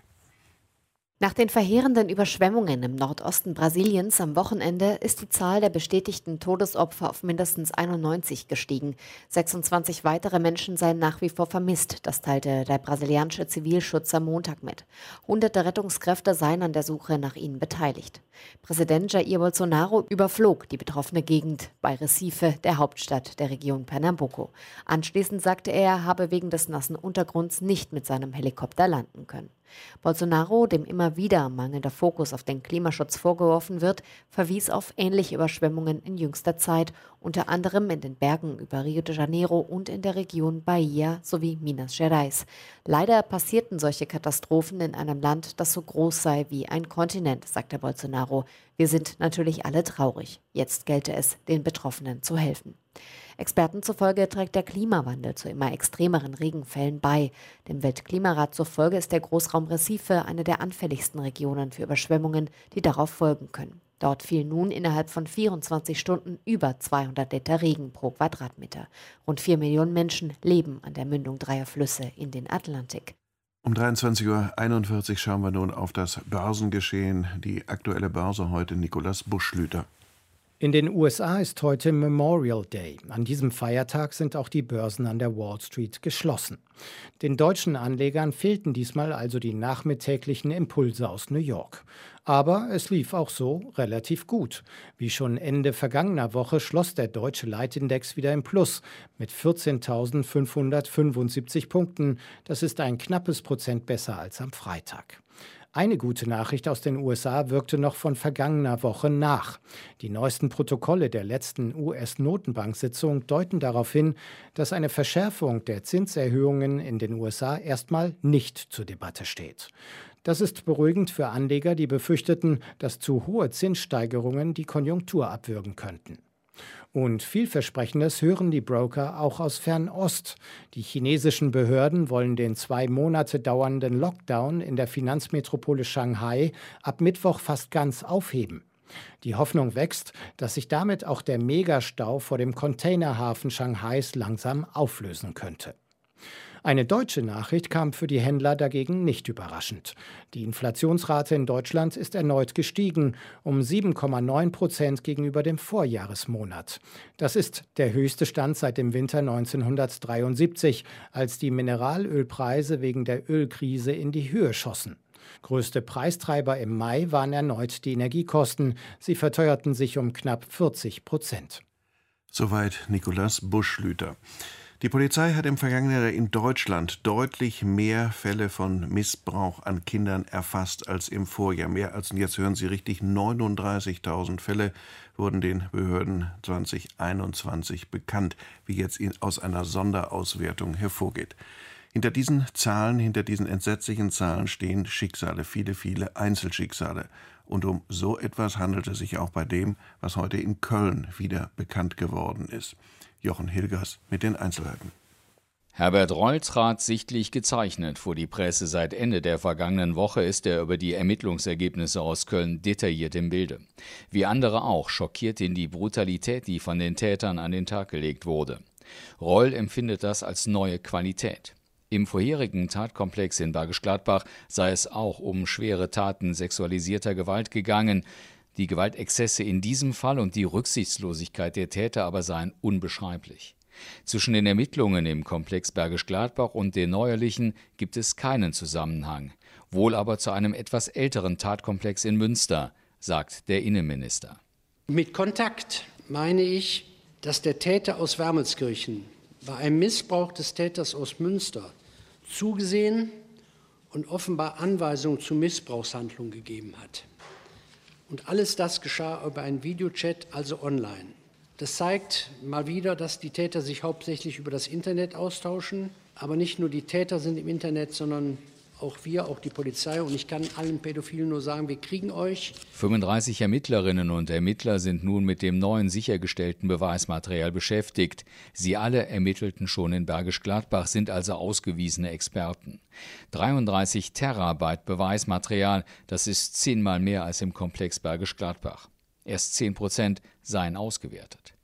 Nach den verheerenden Überschwemmungen im Nordosten Brasiliens am Wochenende ist die Zahl der bestätigten Todesopfer auf mindestens 91 gestiegen. 26 weitere Menschen seien nach wie vor vermisst, das teilte der brasilianische Zivilschutz am Montag mit. Hunderte Rettungskräfte seien an der Suche nach ihnen beteiligt. Präsident Jair Bolsonaro überflog die betroffene Gegend bei Recife, der Hauptstadt der Region Pernambuco. Anschließend sagte er habe wegen des nassen Untergrunds nicht mit seinem Helikopter landen können. Bolsonaro, dem immer wieder mangelnder Fokus auf den Klimaschutz vorgeworfen wird, verwies auf ähnliche Überschwemmungen in jüngster Zeit, unter anderem in den Bergen über Rio de Janeiro und in der Region Bahia sowie Minas Gerais. Leider passierten solche Katastrophen in einem Land, das so groß sei wie ein Kontinent, sagte Bolsonaro. Wir sind natürlich alle traurig. Jetzt gelte es, den Betroffenen zu helfen. Experten zufolge trägt der Klimawandel zu immer extremeren Regenfällen bei. Dem Weltklimarat zufolge ist der Großraum Recife eine der anfälligsten Regionen für Überschwemmungen, die darauf folgen können. Dort fiel nun innerhalb von 24 Stunden über 200 Liter Regen pro Quadratmeter. Rund 4 Millionen Menschen leben an der Mündung 3 Flüsse in den Atlantik. Um 23:41 Uhr schauen wir nun auf das Börsengeschehen. Die aktuelle Börse heute, Nikolaus Buschlüter. In den USA ist heute Memorial Day. An diesem Feiertag sind auch die Börsen an der Wall Street geschlossen. Den deutschen Anlegern fehlten diesmal also die nachmittäglichen Impulse aus New York. Aber es lief auch so relativ gut. Wie schon Ende vergangener Woche schloss der deutsche Leitindex wieder im Plus mit 14.575 Punkten. Das ist ein knappes Prozent besser als am Freitag. Eine gute Nachricht aus den USA wirkte noch von vergangener Woche nach. Die neuesten Protokolle der letzten US-Notenbank-Sitzung deuten darauf hin, dass eine Verschärfung der Zinserhöhungen in den USA erstmal nicht zur Debatte steht. Das ist beruhigend für Anleger, die befürchteten, dass zu hohe Zinssteigerungen die Konjunktur abwürgen könnten. Und vielversprechendes hören die Broker auch aus Fernost. Die chinesischen Behörden wollen den 2 Monate dauernden Lockdown in der Finanzmetropole Shanghai ab Mittwoch fast ganz aufheben. Die Hoffnung wächst, dass sich damit auch der Megastau vor dem Containerhafen Shanghais langsam auflösen könnte. Eine deutsche Nachricht kam für die Händler dagegen nicht überraschend. Die Inflationsrate in Deutschland ist erneut gestiegen, um 7,9% gegenüber dem Vorjahresmonat. Das ist der höchste Stand seit dem Winter 1973, als die Mineralölpreise wegen der Ölkrise in die Höhe schossen. Größte Preistreiber im Mai waren erneut die Energiekosten. Sie verteuerten sich um knapp 40%. Soweit Nikolaus Buschlüter. Die Polizei hat im vergangenen Jahr in Deutschland deutlich mehr Fälle von Missbrauch an Kindern erfasst als im Vorjahr. Mehr als, und jetzt hören Sie richtig, 39.000 Fälle wurden den Behörden 2021 bekannt, wie jetzt aus einer Sonderauswertung hervorgeht. Hinter diesen Zahlen, hinter diesen entsetzlichen Zahlen stehen Schicksale, viele Einzelschicksale. Und um so etwas handelt es sich auch bei dem, was heute in Köln wieder bekannt geworden ist. Jochen Hilgers mit den Einzelheiten. Herbert Reul trat sichtlich gezeichnet vor die Presse. Seit Ende der vergangenen Woche ist er über die Ermittlungsergebnisse aus Köln detailliert im Bilde. Wie andere auch schockiert ihn die Brutalität, die von den Tätern an den Tag gelegt wurde. Reul empfindet das als neue Qualität. Im vorherigen Tatkomplex in Bergisch Gladbach sei es auch um schwere Taten sexualisierter Gewalt gegangen. Die Gewaltexzesse in diesem Fall und die Rücksichtslosigkeit der Täter aber seien unbeschreiblich. Zwischen den Ermittlungen im Komplex Bergisch Gladbach und den neuerlichen gibt es keinen Zusammenhang, wohl aber zu einem etwas älteren Tatkomplex in Münster, sagt der Innenminister. Mit Kontakt meine ich, dass der Täter aus Wermelskirchen bei einem Missbrauch des Täters aus Münster zugesehen und offenbar Anweisungen zu Missbrauchshandlungen gegeben hat. Und alles das geschah über einen Videochat, also online. Das zeigt mal wieder, dass die Täter sich hauptsächlich über das Internet austauschen. Aber nicht nur die Täter sind im Internet, sondern auch wir, auch die Polizei. Und ich kann allen Pädophilen nur sagen, wir kriegen euch. 35 Ermittlerinnen und Ermittler sind nun mit dem neuen sichergestellten Beweismaterial beschäftigt. Sie alle ermittelten schon in Bergisch Gladbach, sind also ausgewiesene Experten. 33 Terabyte Beweismaterial, das ist 10-mal mehr als im Komplex Bergisch Gladbach. Erst 10% seien ausgewertet.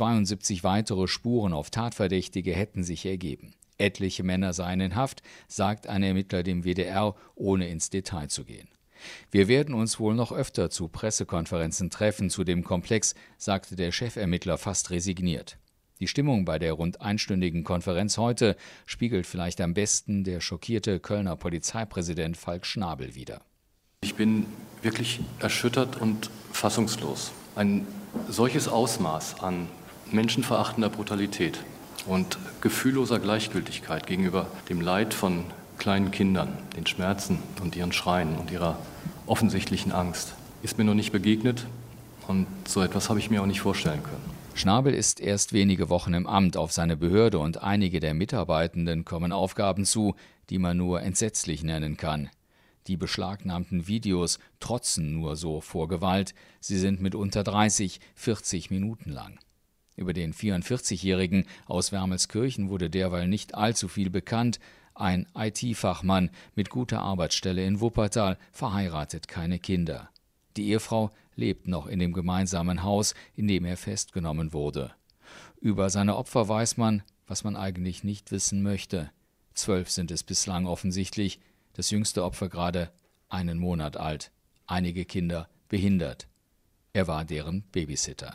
72 weitere Spuren auf Tatverdächtige hätten sich ergeben. Etliche Männer seien in Haft, sagt ein Ermittler dem WDR, ohne ins Detail zu gehen. Wir werden uns wohl noch öfter zu Pressekonferenzen treffen zu dem Komplex, sagte der Chefermittler fast resigniert. Die Stimmung bei der rund einstündigen Konferenz heute spiegelt vielleicht am besten der schockierte Kölner Polizeipräsident Falk Schnabel wider. Ich bin wirklich erschüttert und fassungslos. Ein solches Ausmaß an menschenverachtender Brutalität und gefühlloser Gleichgültigkeit gegenüber dem Leid von kleinen Kindern, den Schmerzen und ihren Schreien und ihrer offensichtlichen Angst, ist mir noch nicht begegnet und so etwas habe ich mir auch nicht vorstellen können. Schnabel ist erst wenige Wochen im Amt. Auf seine Behörde und einige der Mitarbeitenden kommen Aufgaben zu, die man nur entsetzlich nennen kann. Die beschlagnahmten Videos trotzen nur so vor Gewalt. Sie sind mitunter 30, 40 Minuten lang. Über den 44-Jährigen aus Wermelskirchen wurde derweil nicht allzu viel bekannt. Ein IT-Fachmann mit guter Arbeitsstelle in Wuppertal, verheiratet, keine Kinder. Die Ehefrau lebt noch in dem gemeinsamen Haus, in dem er festgenommen wurde. Über seine Opfer weiß man, was man eigentlich nicht wissen möchte. 12 sind es bislang offensichtlich. Das jüngste Opfer gerade 1 Monat alt. Einige Kinder behindert. Er war deren Babysitter.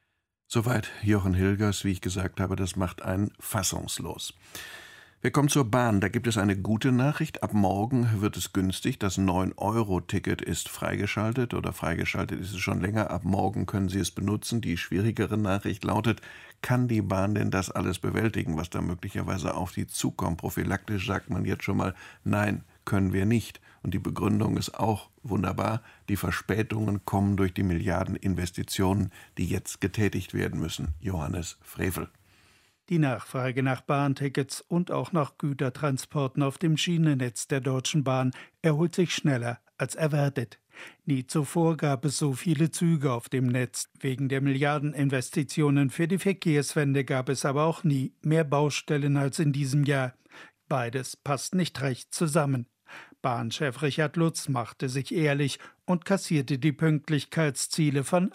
Soweit Jochen Hilgers, wie ich gesagt habe, das macht einen fassungslos. Wir kommen zur Bahn. Da gibt es eine gute Nachricht. Ab morgen wird es günstig. Das 9-Euro-Ticket ist freigeschaltet oder freigeschaltet ist es schon länger. Ab morgen können Sie es benutzen. Die schwierigere Nachricht lautet, kann die Bahn denn das alles bewältigen, was da möglicherweise auf die zukommt? Prophylaktisch sagt man jetzt schon mal, nein, können wir nicht. Und die Begründung ist auch wunderbar. Die Verspätungen kommen durch die Milliardeninvestitionen, die jetzt getätigt werden müssen. Johannes Frevel. Die Nachfrage nach Bahntickets und auch nach Gütertransporten auf dem Schienennetz der Deutschen Bahn erholt sich schneller als erwartet. Nie zuvor gab es so viele Züge auf dem Netz. Wegen der Milliardeninvestitionen für die Verkehrswende gab es aber auch nie mehr Baustellen als in diesem Jahr. Beides passt nicht recht zusammen. Bahnchef Richard Lutz machte sich ehrlich und kassierte die Pünktlichkeitsziele von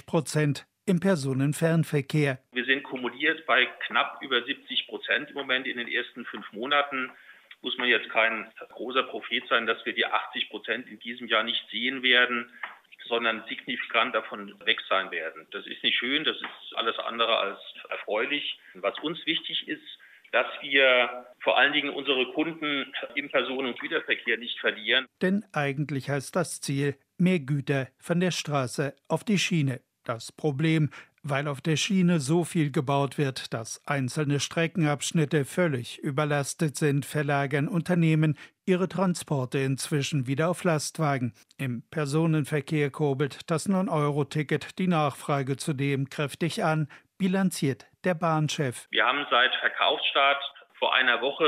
80% im Personenfernverkehr. Wir sind kumuliert bei knapp über 70% im Moment in den ersten 5 Monaten. Muss man jetzt kein großer Prophet sein, dass wir die 80% in diesem Jahr nicht sehen werden, sondern signifikant davon weg sein werden. Das ist nicht schön, das ist alles andere als erfreulich. Was uns wichtig ist, dass wir vor allen Dingen unsere Kunden im Personen- und Güterverkehr nicht verlieren. Denn eigentlich heißt das Ziel, mehr Güter von der Straße auf die Schiene. Das Problem, weil auf der Schiene so viel gebaut wird, dass einzelne Streckenabschnitte völlig überlastet sind, verlagern Unternehmen ihre Transporte inzwischen wieder auf Lastwagen. Im Personenverkehr kurbelt das 9-Euro-Ticket die Nachfrage zudem kräftig an, bilanziert der Bahnchef. Wir haben seit Verkaufsstart vor einer Woche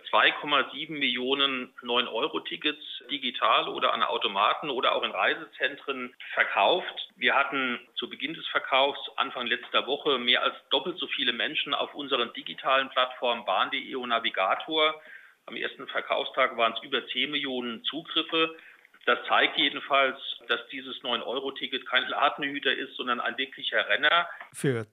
2,7 Millionen 9-Euro-Tickets digital oder an Automaten oder auch in Reisezentren verkauft. Wir hatten zu Beginn des Verkaufs Anfang letzter Woche mehr als doppelt so viele Menschen auf unseren digitalen Plattformen bahn.de und Navigator. Am ersten Verkaufstag waren es über 10 Millionen Zugriffe. Das zeigt jedenfalls, dass dieses 9-Euro-Ticket kein Ladenhüter ist, sondern ein wirklicher Renner. Für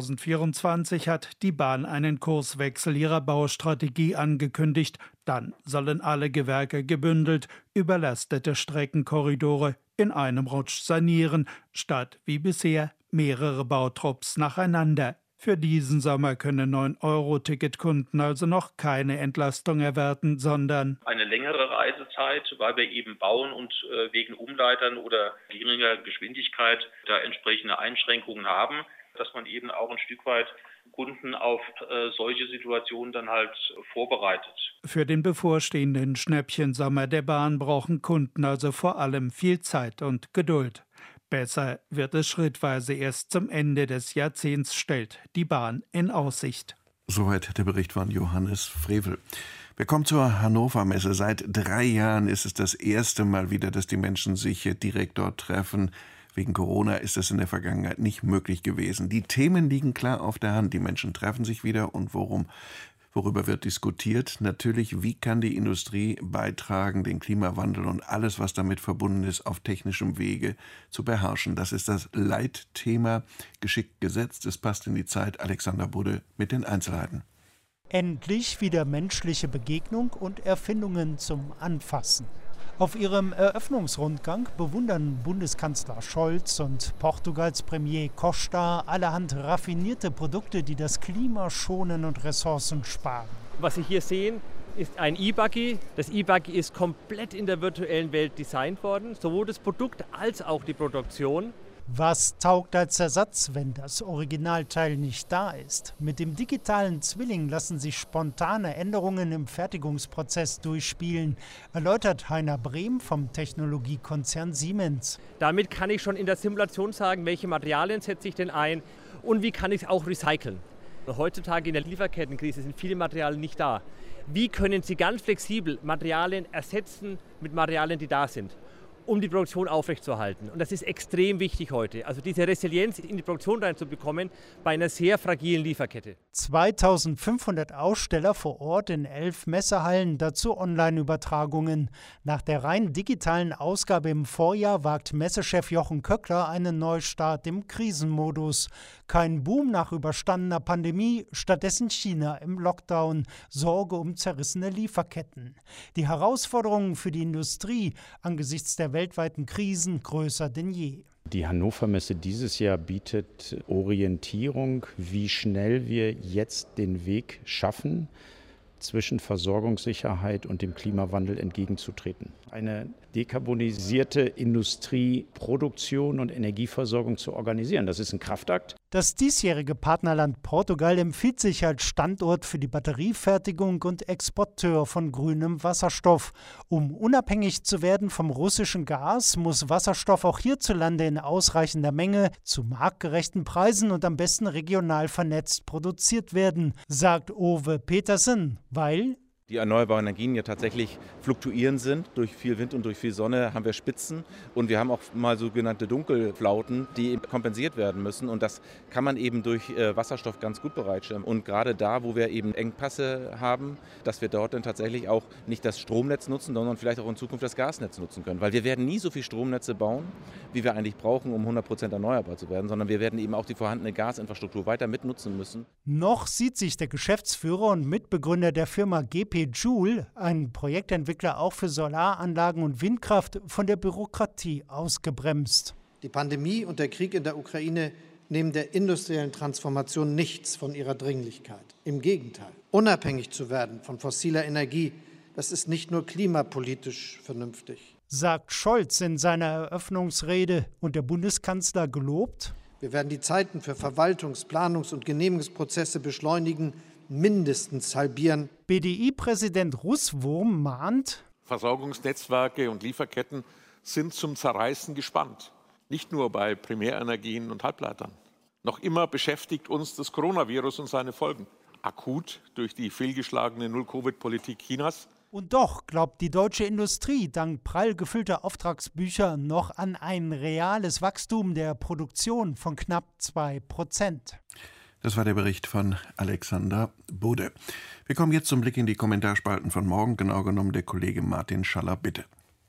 2024 hat die Bahn einen Kurswechsel ihrer Baustrategie angekündigt. Dann sollen alle Gewerke gebündelt überlastete Streckenkorridore in einem Rutsch sanieren, statt wie bisher mehrere Bautrupps nacheinander. Für diesen Sommer können 9-Euro-Ticket-Kunden also noch keine Entlastung erwarten, sondern eine längere Reisezeit, weil wir eben bauen und wegen Umleitern oder geringer Geschwindigkeit da entsprechende Einschränkungen haben, dass man eben auch ein Stück weit Kunden auf solche Situationen dann halt vorbereitet. Für den bevorstehenden Schnäppchensommer der Bahn brauchen Kunden also vor allem viel Zeit und Geduld. Besser wird es schrittweise erst zum Ende des Jahrzehnts, stellt die Bahn in Aussicht. Soweit der Bericht von Johannes Frevel. Wir kommen zur Hannover Messe. Seit 3 Jahren ist es das erste Mal wieder, dass die Menschen sich direkt dort treffen. Wegen Corona ist das in der Vergangenheit nicht möglich gewesen. Die Themen liegen klar auf der Hand. Die Menschen treffen sich wieder und worüber wird diskutiert? Natürlich, wie kann die Industrie beitragen, den Klimawandel und alles, was damit verbunden ist, auf technischem Wege zu beherrschen. Das ist das Leitthema, geschickt gesetzt. Es passt in die Zeit. Alexander Budde mit den Einzelheiten. Endlich wieder menschliche Begegnung und Erfindungen zum Anfassen. Auf ihrem Eröffnungsrundgang bewundern Bundeskanzler Scholz und Portugals Premier Costa allerhand raffinierte Produkte, die das Klima schonen und Ressourcen sparen. Was Sie hier sehen, ist ein E-Buggy. Das E-Buggy ist komplett in der virtuellen Welt designt worden, sowohl das Produkt als auch die Produktion. Was taugt als Ersatz, wenn das Originalteil nicht da ist? Mit dem digitalen Zwilling lassen sich spontane Änderungen im Fertigungsprozess durchspielen, erläutert Heiner Brehm vom Technologiekonzern Siemens. Damit kann ich schon in der Simulation sagen, welche Materialien setze ich denn ein und wie kann ich es auch recyceln. Heutzutage in der Lieferkettenkrise sind viele Materialien nicht da. Wie können Sie ganz flexibel Materialien ersetzen mit Materialien, die da sind, um die Produktion aufrechtzuerhalten? Und das ist extrem wichtig heute. Also diese Resilienz in die Produktion reinzubekommen bei einer sehr fragilen Lieferkette. 2500 Aussteller vor Ort in 11 Messehallen, dazu Online-Übertragungen. Nach der rein digitalen Ausgabe im Vorjahr wagt Messechef Jochen Köckler einen Neustart im Krisenmodus. Kein Boom nach überstandener Pandemie, stattdessen China im Lockdown. Sorge um zerrissene Lieferketten. Die Herausforderungen für die Industrie angesichts der weltweiten Krisen größer denn je. Die Hannover Messe dieses Jahr bietet Orientierung, wie schnell wir jetzt den Weg schaffen, zwischen Versorgungssicherheit und dem Klimawandel entgegenzutreten. Eine dekarbonisierte Industrieproduktion und Energieversorgung zu organisieren. Das ist ein Kraftakt. Das diesjährige Partnerland Portugal empfiehlt sich als Standort für die Batteriefertigung und Exporteur von grünem Wasserstoff. Um unabhängig zu werden vom russischen Gas, muss Wasserstoff auch hierzulande in ausreichender Menge, zu marktgerechten Preisen und am besten regional vernetzt produziert werden, sagt Ove Petersen, weil die erneuerbaren Energien ja tatsächlich fluktuierend sind. Durch viel Wind und durch viel Sonne haben wir Spitzen und wir haben auch mal sogenannte Dunkelflauten, die kompensiert werden müssen. Und das kann man eben durch Wasserstoff ganz gut bereitstellen. Und gerade da, wo wir eben Engpässe haben, dass wir dort dann tatsächlich auch nicht das Stromnetz nutzen, sondern vielleicht auch in Zukunft das Gasnetz nutzen können. Weil wir werden nie so viel Stromnetze bauen, wie wir eigentlich brauchen, um 100% erneuerbar zu werden, sondern wir werden eben auch die vorhandene Gasinfrastruktur weiter mitnutzen müssen. Noch sieht sich der Geschäftsführer und Mitbegründer der Firma GP Joule, ein Projektentwickler auch für Solaranlagen und Windkraft, von der Bürokratie ausgebremst. Die Pandemie und der Krieg in der Ukraine nehmen der industriellen Transformation nichts von ihrer Dringlichkeit. Im Gegenteil, unabhängig zu werden von fossiler Energie, das ist nicht nur klimapolitisch vernünftig, sagt Scholz in seiner Eröffnungsrede, und der Bundeskanzler gelobt: Wir werden die Zeiten für Verwaltungs-, Planungs- und Genehmigungsprozesse beschleunigen, mindestens halbieren. BDI-Präsident Russwurm mahnt: Versorgungsnetzwerke und Lieferketten sind zum Zerreißen gespannt. Nicht nur bei Primärenergien und Halbleitern. Noch immer beschäftigt uns das Coronavirus und seine Folgen. Akut durch die fehlgeschlagene Null-Covid-Politik Chinas. Und doch glaubt die deutsche Industrie dank prall gefüllter Auftragsbücher noch an ein reales Wachstum der Produktion von knapp 2%. Das war der Bericht von Alexander Budde. Wir kommen jetzt zum Blick in die Kommentarspalten von morgen, genau genommen der Kollege Martin Schaller, bitte.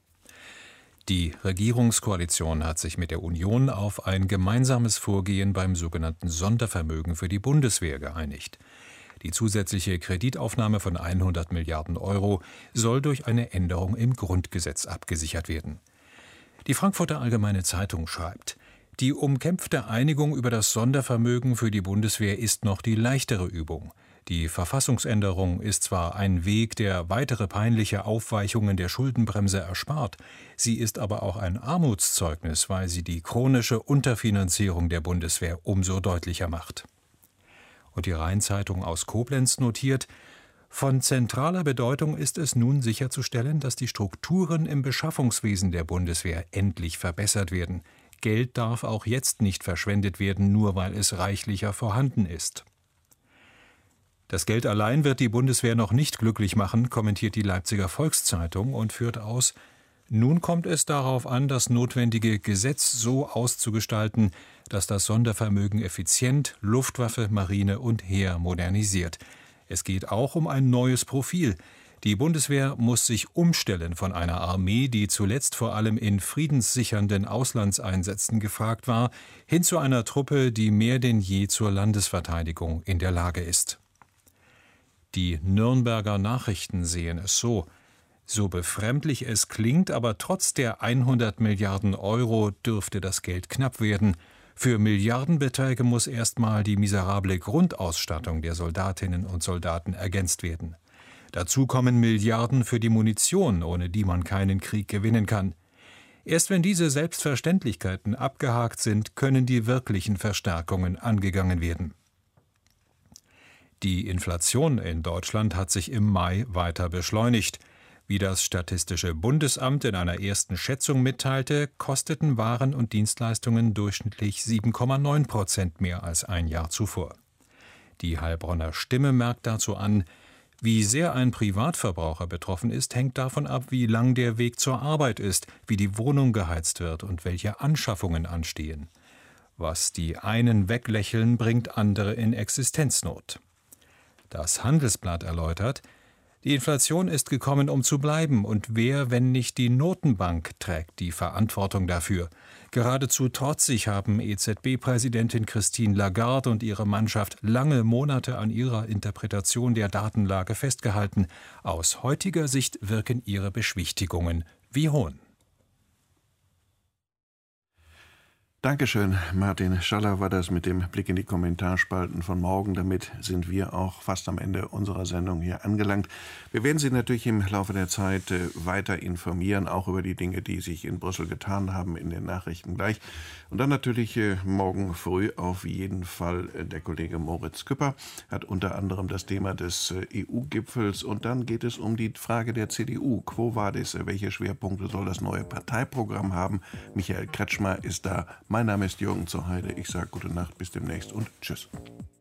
Die Regierungskoalition hat sich mit der Union auf ein gemeinsames Vorgehen beim sogenannten Sondervermögen für die Bundeswehr geeinigt. Die zusätzliche Kreditaufnahme von 100 Milliarden Euro soll durch eine Änderung im Grundgesetz abgesichert werden. Die Frankfurter Allgemeine Zeitung schreibt: Die umkämpfte Einigung über das Sondervermögen für die Bundeswehr ist noch die leichtere Übung. Die Verfassungsänderung ist zwar ein Weg, der weitere peinliche Aufweichungen der Schuldenbremse erspart, sie ist aber auch ein Armutszeugnis, weil sie die chronische Unterfinanzierung der Bundeswehr umso deutlicher macht. Und die Rhein-Zeitung aus Koblenz notiert: Von zentraler Bedeutung ist es nun sicherzustellen, dass die Strukturen im Beschaffungswesen der Bundeswehr endlich verbessert werden. Geld darf auch jetzt nicht verschwendet werden, nur weil es reichlicher vorhanden ist. Das Geld allein wird die Bundeswehr noch nicht glücklich machen, kommentiert die Leipziger Volkszeitung und führt aus: Nun kommt es darauf an, das notwendige Gesetz so auszugestalten, dass das Sondervermögen effizient Luftwaffe, Marine und Heer modernisiert. Es geht auch um ein neues Profil. Die Bundeswehr muss sich umstellen von einer Armee, die zuletzt vor allem in friedenssichernden Auslandseinsätzen gefragt war, hin zu einer Truppe, die mehr denn je zur Landesverteidigung in der Lage ist. Die Nürnberger Nachrichten sehen es so: So befremdlich es klingt, aber trotz der 100 Milliarden Euro dürfte das Geld knapp werden. Für Milliardenbeträge muss erstmal die miserable Grundausstattung der Soldatinnen und Soldaten ergänzt werden. Dazu kommen Milliarden für die Munition, ohne die man keinen Krieg gewinnen kann. Erst wenn diese Selbstverständlichkeiten abgehakt sind, können die wirklichen Verstärkungen angegangen werden. Die Inflation in Deutschland hat sich im Mai weiter beschleunigt. Wie das Statistische Bundesamt in einer ersten Schätzung mitteilte, kosteten Waren und Dienstleistungen durchschnittlich 7,9% mehr als ein Jahr zuvor. Die Heilbronner Stimme merkt dazu an: Wie sehr ein Privatverbraucher betroffen ist, hängt davon ab, wie lang der Weg zur Arbeit ist, wie die Wohnung geheizt wird und welche Anschaffungen anstehen. Was die einen weglächeln, bringt andere in Existenznot. Das Handelsblatt erläutert: Die Inflation ist gekommen, um zu bleiben, und wer, wenn nicht die Notenbank, trägt die Verantwortung dafür? Geradezu trotzig haben EZB-Präsidentin Christine Lagarde und ihre Mannschaft lange Monate an ihrer Interpretation der Datenlage festgehalten. Aus heutiger Sicht wirken ihre Beschwichtigungen wie Hohn. Dankeschön, Martin Schaller war das mit dem Blick in die Kommentarspalten von morgen. Damit sind wir auch fast am Ende unserer Sendung hier angelangt. Wir werden Sie natürlich im Laufe der Zeit weiter informieren, auch über die Dinge, die sich in Brüssel getan haben, in den Nachrichten gleich. Und dann natürlich morgen früh auf jeden Fall der Kollege Moritz Küpper, hat unter anderem das Thema des EU-Gipfels. Und dann geht es um die Frage der CDU. Quo vadis? Welche Schwerpunkte soll das neue Parteiprogramm haben? Michael Kretschmer ist da. Mein Name ist Jürgen zur Heide. Ich sage gute Nacht, bis demnächst und tschüss.